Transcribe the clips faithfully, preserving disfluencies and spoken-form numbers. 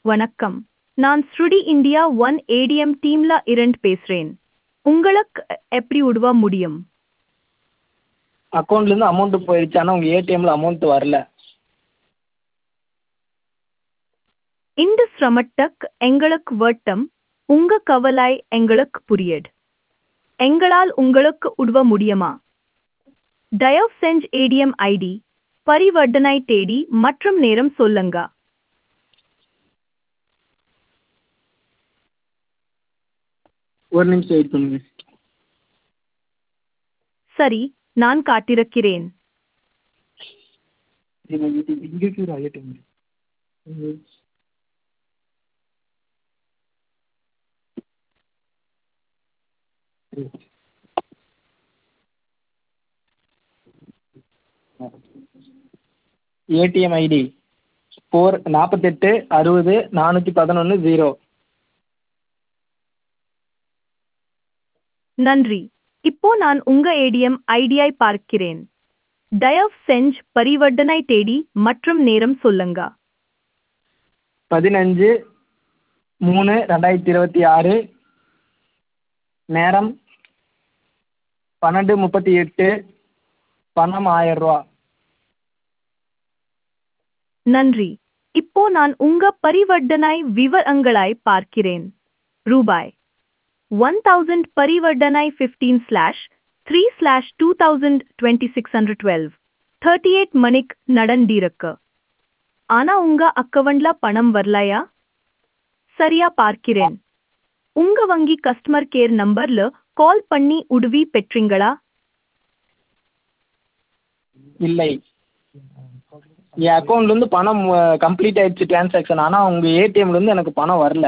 வணக்கம். நான் ஸ்ருடி India one ATM டீம்ல இருந்து பேசுறேன். உங்களுக்கு எப்படி உதவ முடியும்? அக்கௌண்ட்லேருந்து அமௌண்ட்டு போயிடுச்சு, ஆனால் உங்கள் ஏடிஎம்மில் அமௌண்ட் வரல. இந்த சிரமத்துக்கு எங்களுக்கு வருத்தம். உங்க கவலை எங்களுக்கு புரியுது. எங்களால் உங்களுக்கு உதவ முடியுமா? தயவு செஞ்சு ஏடிஎம் ஐடி, பரிவர்த்தனை தேதி மற்றும் நேரம் சொல்லுங்க. ஒரு நிமிஷம் வெயிட் பண்ணுங்க. சரி, நான் காத்திருக்கிறேன். இங்கே இருக்கிற ஏடிஎம் ஏடிஎம் ஐடி ஃபோர் நாற்பத்தெட்டு அறுபது நானூற்றி பதினொன்று ஜீரோ. நன்றி. இப்போ நான் உங்க ஏடிஎம் ஐடியை பார்க்கிறேன். தயவு செஞ்சு பரிவர்த்தனை தேதி மற்றும் நேரம் சொல்லுங்க. பதினஞ்சு மூணு ரெண்டாயிரத்தி இருபத்தி ஆறு, நேரம் பன்னெண்டு முப்பத்தி எட்டு, பணம் ஆயிரரூவா. நன்றி. இப்போ நான் உங்க பரிவர்த்தனை விவரங்களை பார்க்கிறேன். ரூபாய் one thousand பரிவர்த்தனை fifteen slash three slash two thousand twenty-six hundred twelve thirty-eight மணிக்கு நடந்திருக்கு. ஆனா உங்க அக்கவுண்ட்ல பணம் வரலையா? சரியா பார்க்கிறேன். உங்க வங்கி கஸ்டமர் கேர் நம்பர்ல கால் பண்ணி உதவி பெற்றீங்களா? இல்லை, என் அக்கௌண்ட்லேருந்து பணம் கம்ப்ளீட் ஆயிடுச்சு டிரான்சாக்ஷன், ஆனால் உங்கள் ஏடிஎம்லேருந்து எனக்கு பணம் வரல.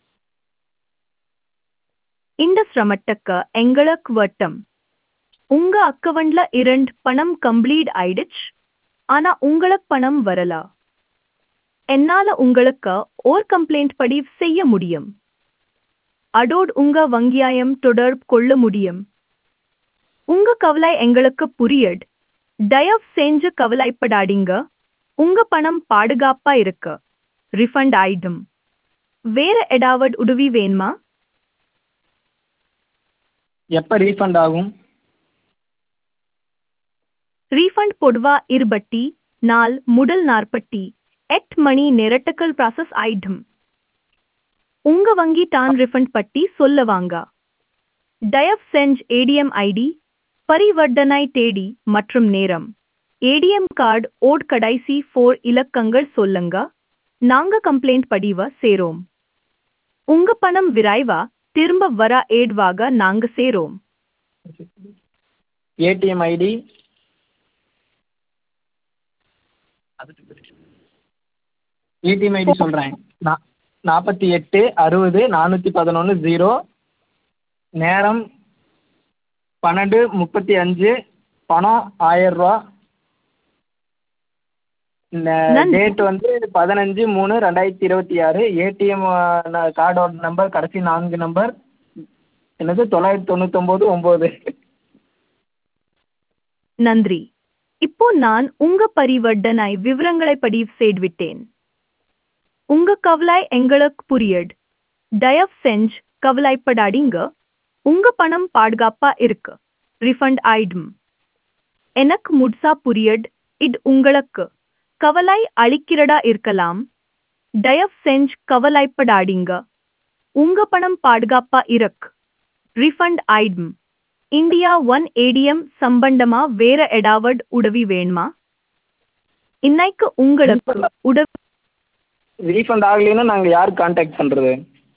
இந்த சிரமத்துக்கு எங்களுக்கு வருத்தம். உங்க அக்கவுண்ட்ல இருந்து பணம் கம்ப்ளீட் ஆயிடுச்சு, ஆனா உங்களுக்கு பணம் வரல. என்னால உங்களுக்கு ஒரு கம்ப்ளைண்ட் பதிவு செய்ய முடியும். அதோடு உங்க வங்கியாயம் தொடர்பு கொள்ள முடியும். உங்க கவலை எங்களுக்கு புரியுது. தயவு செஞ்சு கவலைப்படாதீங்க. உங்க பணம் பாதுகாப்பா இருக்கு. ரிஃபண்ட் ஆயிடும். வேற ஏதாவது உதவி வேணுமா? எப்போ ரீஃபண்ட் ஆகும்? ரீஃபண்ட் பொதுவா இருபத்தி நாலு முதல் நாற்பத்தி எட்டு மணி நேரத்துக்குள் ப்ராசஸ் ஆயிடும். உங்க வங்கி தான் ரிஃபண்ட் பற்றி சொல்லுவாங்க. தயவு செஞ்சு ஏடிஎம் ஐடி, பரிவர்த்தனை தேதி மற்றும் நேரம், ஏடிஎம் கார்டு ஓட் கடைசி ஃபோர் இலக்கங்கள் சொல்லுங்க. நாங்க கம்ப்ளைண்ட் பதிவ சேரோம். உங்க பணம் விரைவா திரும்ப வர ஏதுவாக நாங்க சேரோம். ஏடிஎம் ஐடி ஏடிஎம் ஐடி சொல்கிறேன். நான் நாற்பத்தி எட்டு அறுபது நானூற்றி பதினொன்று ஜீரோ, நேரம் பன்னெண்டு முப்பத்தி அஞ்சு, பணம் ஆயிரரூவா. இந்த நன்றி. டேட் வந்து பதினஞ்சு மூணு ரெண்டாயிரத்தி இருபத்தி ஆறு. ஏடிஎம் கார்டோட நம்பர் கடைசி நான்கு நம்பர் என்னது தொள்ளாயிரத்தி தொண்ணூத்தொம்பது ஒம்பது. நன்றி. இப்போ நான் உங்க பரிவர்த்தனை விவரங்களை பதிவு செய்துவிட்டேன். உங்க கவலை எங்களுக்கு புரியுது. தயவு செஞ்சு கவலைப்படாதீங்க. உங்க பணம் பாதுகாப்பா இருக்கு. ரிஃபண்ட் ஆயிடும். எனக்கு முழுசா புரியுது. இது உங்களுக்கு கவலை அளிக்கிறதா இருக்கலாம். தயவு செஞ்சு கவலைப்படாதீங்க. உங்க பணம் பாதுகாப்பா இருக்கு. ரிஃபண்ட் ஆயிடும். இந்தியா ஒன் ஏடிஎம் சம்பந்தமா வேற ஏதாவது உதவி வேணுமா? இன்னைக்கு உங்களுக்கு உதவி ரீஃபண்ட் ஆகலைன்னா நாங்கள் யாருக்கு கான்டாக்ட் பண்ணுறது?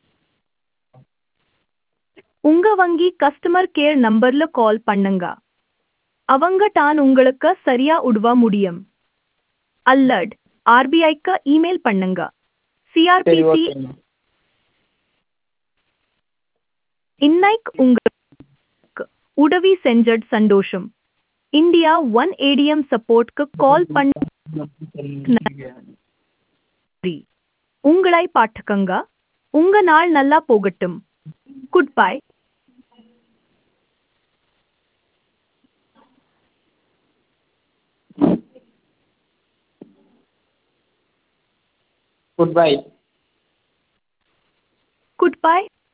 உங்க வங்கி கஸ்டமர் கேர் நம்பர்ல கால் பண்ணுங்க. அவங்க தான் உங்களுக்கு சரியா உதவ முடியும். அல்லது ஆர்பிஐக்கு இமெயில் பண்ணுங்க. சரி, சிஆர்பிசி ஓகேங்க. இன்னைக்கு உங்களுக்கு உதவி செஞ்சது சந்தோஷம். இந்தியா ஒன் ஏடிஎம் சப்போர்ட்க்கு கால் பண்ணி உங்களை பாட்டுக்கங்க. உங்க நாள் நல்லா போகட்டும். Goodbye. Goodbye. Good bye.